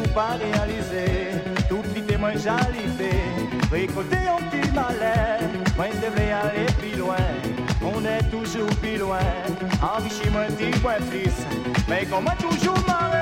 pas réalisé, tout vite moi j'arrivé, récolter un petit malais, moi je devrais aller plus loin, on est toujours plus loin, enrichis moi un petit point plus, mais comment toujours marrer.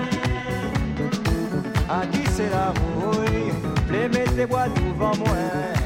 À qui c'est la rouille, les mettez bois devant moi.